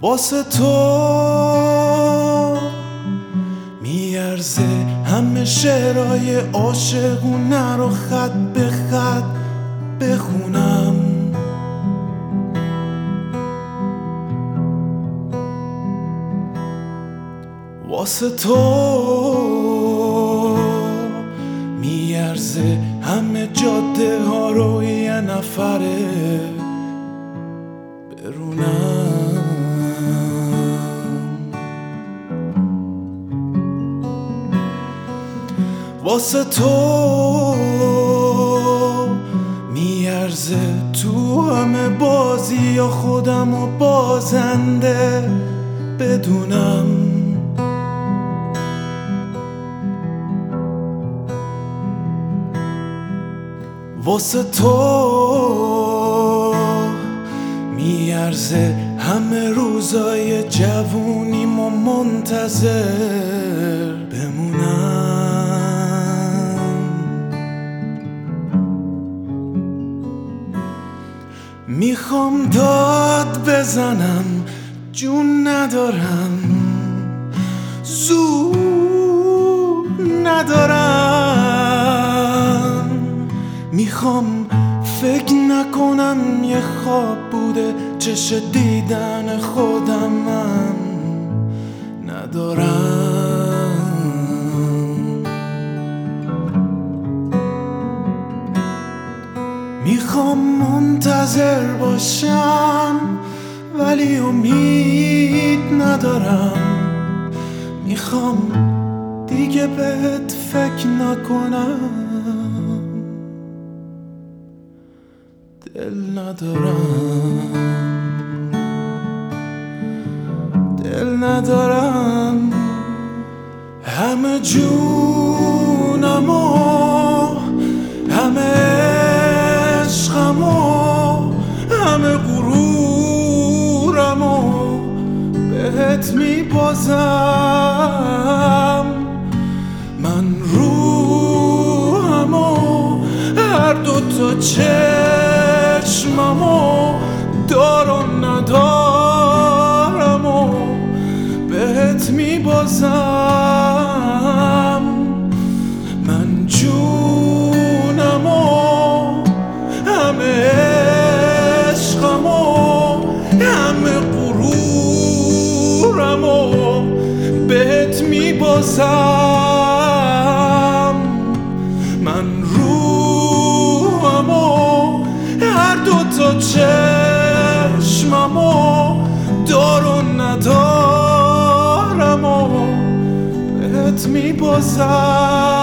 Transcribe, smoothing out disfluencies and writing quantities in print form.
واسه تو میارزه همه شعرهای عاشقونه رو خط به خط بخونم. واسه تو میارزه همه جاده ها رو یه نفره برونم. واسه تو میارزه تو همه بازی یا خودم و بازنده بدونم. واسه تو میارزه همه روزای جوونیم و منتظر بمونم. میخوام داد بزنم جون ندارم، زور ندارم. میخوام فکر نکنم یه خواب بوده، چش دیدن خودم من ندارم. میخوام منتظر باشم ولی امید ندارم. میخوام دیگه بهت فکر نکنم، دل ندارم، دل ندارم. همه جونمو، همه عشقمو، همه غرورمو بهت میبازم. من روحمو، هر دوتا چشممو، دار و ندارم و بهت میبازم. من جونمو، همه عشقمو، همه غرورمو بهت میبازم. من روحمو، هر دوتا چشممو، دار و ندارم و بهت میبازم.